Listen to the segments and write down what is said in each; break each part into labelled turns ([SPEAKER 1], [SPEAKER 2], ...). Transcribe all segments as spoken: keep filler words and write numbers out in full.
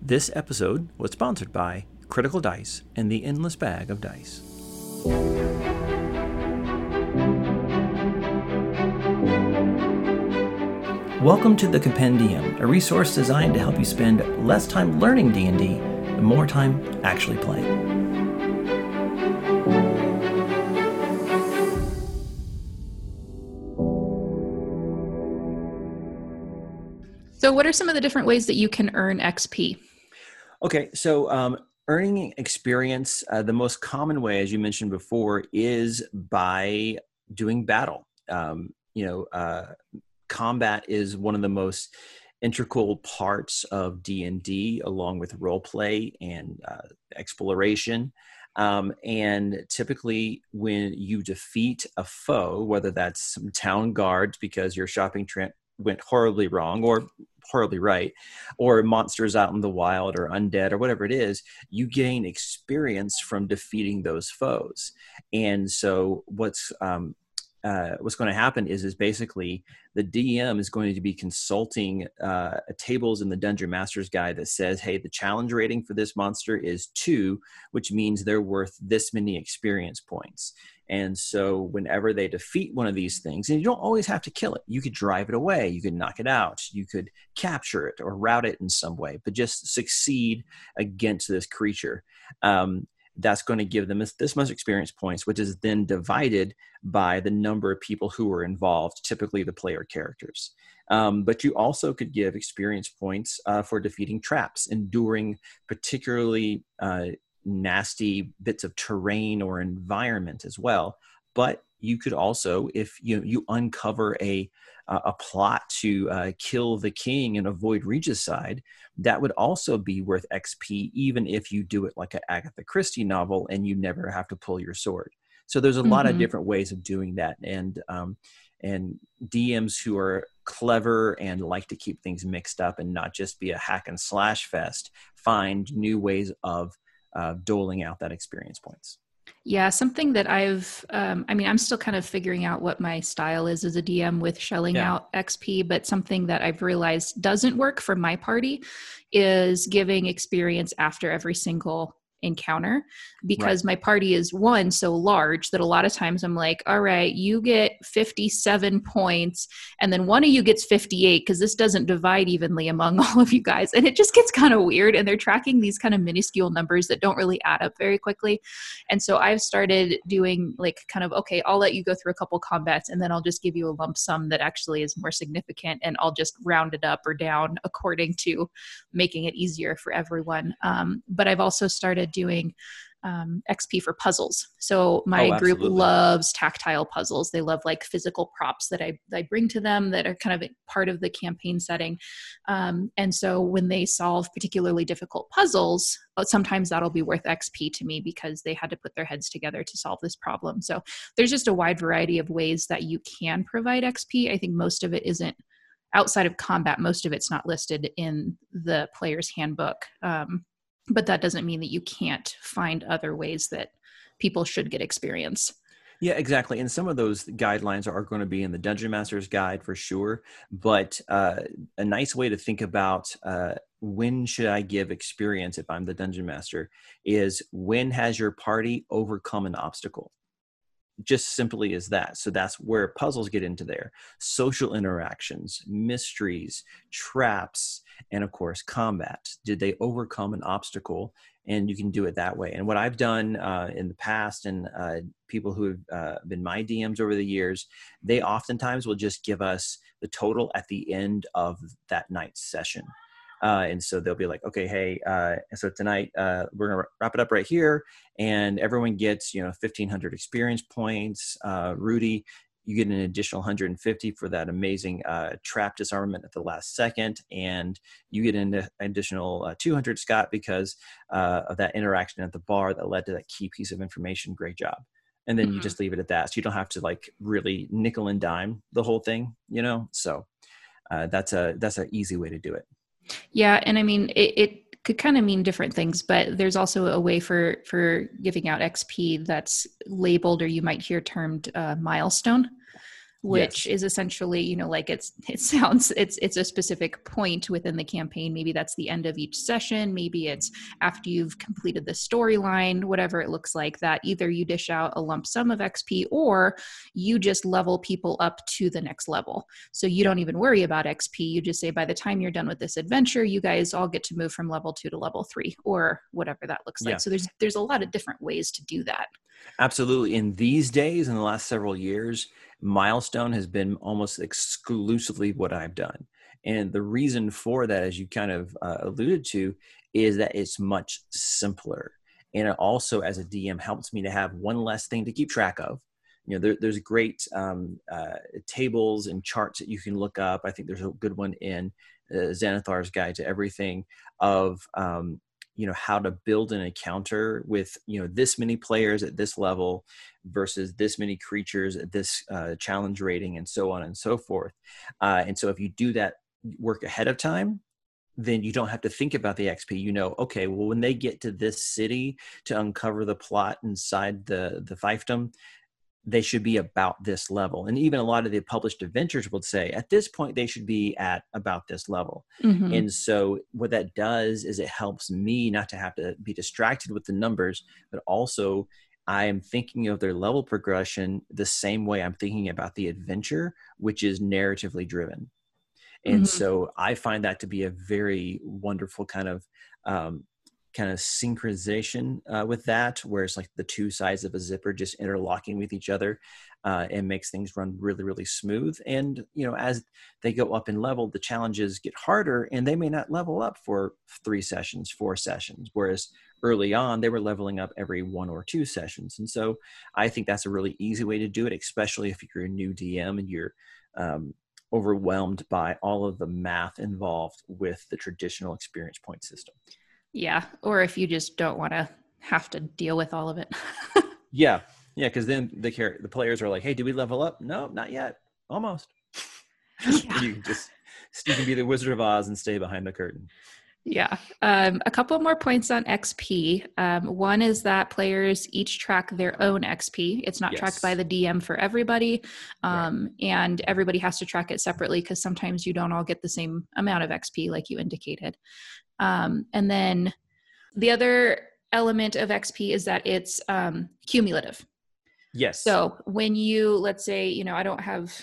[SPEAKER 1] This episode was sponsored by Critical Dice and the Endless Bag of Dice. Welcome to the Compendium, a resource designed to help you spend less time learning D and D and more time actually playing.
[SPEAKER 2] So what are some of the different ways that you can earn X P?
[SPEAKER 1] Okay, so um, earning experience, uh, the most common way, as you mentioned before, is by doing battle. Um, you know, uh, combat is one of the most integral parts of D and D, along with role play and uh, exploration. Um, and typically when you defeat a foe, whether that's some town guards because your shopping trip went horribly wrong or horribly right, or monsters out in the wild or undead or whatever it is, you gain experience from defeating those foes. And so what's um, uh, what's going to happen is is basically the D M is going to be consulting uh, tables in the Dungeon Master's Guide that says, hey, the challenge rating for this monster is two, which means they're worth this many experience points. And so whenever they defeat one of these things, and you don't always have to kill it, you could drive it away, you could knock it out, you could capture it or route it in some way, but just succeed against this creature. Um, that's going to give them this, this much experience points, which is then divided by the number of people who are involved, typically the player characters. Um, but you also could give experience points uh, for defeating traps, enduring particularly uh, nasty bits of terrain or environment as well. But you could also, if you you uncover a uh, a plot to uh, kill the king and avoid regicide, that would also be worth X P, even if you do it like an Agatha Christie novel and you never have to pull your sword. So there's a mm-hmm. lot of different ways of doing that, and um, and D Ms who are clever and like to keep things mixed up and not just be a hack and slash fest find new ways of Uh, doling out that experience points.
[SPEAKER 2] Yeah, something that I've, um, I mean, I'm still kind of figuring out what my style is as a D M with shelling yeah. out X P, but something that I've realized doesn't work for my party is giving experience after every single encounter, because right. my party is one so large that a lot of times I'm like, all right, you get fifty-seven points and then one of you gets fifty-eight because this doesn't divide evenly among all of you guys, and it just gets kind of weird, and they're tracking these kind of minuscule numbers that don't really add up very quickly. And so I've started doing like kind of, okay, I'll let you go through a couple combats and then I'll just give you a lump sum that actually is more significant, and I'll just round it up or down according to making it easier for everyone. Um, but I've also started doing um, X P for puzzles. So my
[SPEAKER 1] oh,
[SPEAKER 2] group loves tactile puzzles. They love like physical props that I, I bring to them that are kind of part of the campaign setting. Um, and so when they solve particularly difficult puzzles, sometimes that'll be worth X P to me because they had to put their heads together to solve this problem. So there's just a wide variety of ways that you can provide X P. I think most of it isn't outside of combat. Most of it's not listed in the player's handbook. Um, But that doesn't mean that you can't find other ways that people should get experience.
[SPEAKER 1] Yeah, exactly. And some of those guidelines are going to be in the Dungeon Master's Guide for sure. But uh, a nice way to think about uh, when should I give experience if I'm the Dungeon Master is when has your party overcome an obstacle? Just simply as that. So that's where puzzles get into there. Social interactions, mysteries, traps, and of course, combat. Did they overcome an obstacle? And you can do it that way. And what I've done uh, in the past, and uh, people who have uh, been my D Ms over the years, they oftentimes will just give us the total at the end of that night's session. Uh, and so they'll be like, okay, hey, uh, so tonight uh, we're going to wrap it up right here. And everyone gets, you know, fifteen hundred experience points. Uh, Rudy, you get an additional one hundred fifty for that amazing uh, trap disarmament at the last second. And you get an additional uh, two hundred, Scott, because uh, of that interaction at the bar that led to that key piece of information. Great job. And then mm-hmm. you just leave it at that. So you don't have to like really nickel and dime the whole thing, you know? So uh, that's a, that's an easy way to do it.
[SPEAKER 2] Yeah. And I mean, it, it could kind of mean different things, but there's also a way for, for giving out X P that's labeled, or you might hear termed uh, milestone. which
[SPEAKER 1] Yes.
[SPEAKER 2] is essentially, you know, like it's, it sounds, it's, it's a specific point within the campaign. Maybe that's the end of each session. Maybe it's after you've completed the storyline, whatever it looks like, that either you dish out a lump sum of X P or you just level people up to the next level. So you don't even worry about X P. You just say, by the time you're done with this adventure, you guys all get to move from level two to level three or whatever that looks like.
[SPEAKER 1] Yeah.
[SPEAKER 2] So there's, there's a lot of different ways to do that.
[SPEAKER 1] Absolutely. In these days, in the last several years, Milestone has been almost exclusively what I've done. And the reason for that, as you kind of uh, alluded to, is that it's much simpler. And it also, as a D M, helps me to have one less thing to keep track of. You know, there, there's great um, uh, tables and charts that you can look up. I think there's a good one in uh, Xanathar's Guide to Everything of, um, you know, how to build an encounter with, you know, this many players at this level versus this many creatures at this uh, challenge rating and so on and so forth. Uh, and so if you do that work ahead of time, then you don't have to think about the X P. You know, okay, well, when they get to this city to uncover the plot inside the, the fiefdom, they should be about this level. And even a lot of the published adventures would say at this point, they should be at about this level. Mm-hmm. And so what that does is it helps me not to have to be distracted with the numbers, but also I am thinking of their level progression the same way I'm thinking about the adventure, which is narratively driven. And mm-hmm. so I find that to be a very wonderful kind of, um, kind of synchronization uh, with that, where it's like the two sides of a zipper just interlocking with each other uh, and makes things run really, really smooth. And, you know, as they go up in level, the challenges get harder and they may not level up for three sessions, four sessions, whereas early on they were leveling up every one or two sessions. And so I think that's a really easy way to do it, especially if you're a new D M and you're um, overwhelmed by all of the math involved with the traditional experience point system.
[SPEAKER 2] Yeah. Or if you just don't want to have to deal with all of it.
[SPEAKER 1] yeah. Yeah. Cause then the char- the players are like, hey, did we level up? No, not yet. Almost. Yeah. You can just, you can be the Wizard of Oz and stay behind the curtain.
[SPEAKER 2] Yeah. Um, a couple more points on X P. Um, one is that players each track their own X P. It's not yes. tracked by the D M for everybody. Um, right. And everybody has to track it separately because sometimes you don't all get the same amount of X P like you indicated. Um, and then the other element of X P is that it's um, cumulative.
[SPEAKER 1] Yes.
[SPEAKER 2] So when you, let's say, you know, I don't have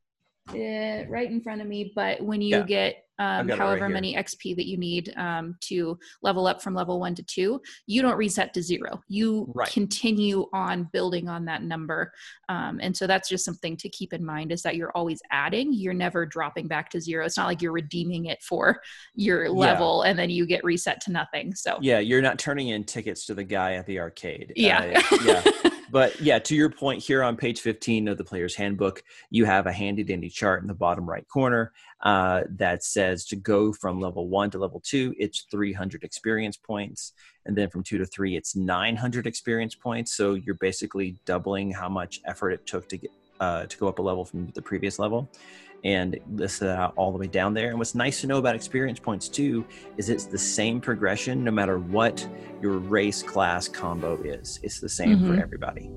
[SPEAKER 2] it right in front of me, but when you yeah. get um, however right many X P that you need um, to level up from level one to two, you don't reset to zero. You right. continue on building on that number. Um, and so that's just something to keep in mind, is that you're always adding. You're never dropping back to zero. It's not like you're redeeming it for your level yeah. and then you get reset to nothing. So
[SPEAKER 1] yeah, you're not turning in tickets to the guy at the arcade.
[SPEAKER 2] Yeah.
[SPEAKER 1] Uh, yeah. But yeah, to your point, here on page fifteen of the Player's Handbook, you have a handy dandy chart in the bottom right corner uh, that says to go from level one to level two, it's three hundred experience points. And then from two to three, it's nine hundred experience points. So you're basically doubling how much effort it took to get uh, to go up a level from the previous level. And list that out all the way down there. And what's nice to know about experience points too, is it's the same progression no matter what your race class combo is. It's the same mm-hmm. for everybody.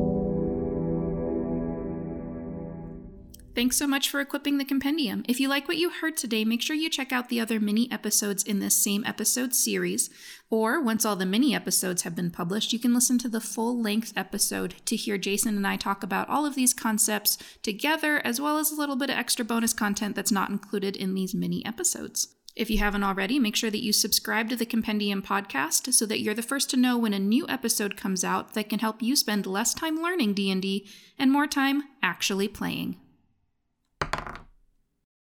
[SPEAKER 2] Thanks so much for equipping the compendium. If you like what you heard today, make sure you check out the other mini episodes in this same episode series. Or once all the mini episodes have been published, you can listen to the full-length episode to hear Jason and I talk about all of these concepts together, as well as a little bit of extra bonus content that's not included in these mini episodes. If you haven't already, make sure that you subscribe to the Compendium podcast so that you're the first to know when a new episode comes out that can help you spend less time learning D and D and more time actually playing.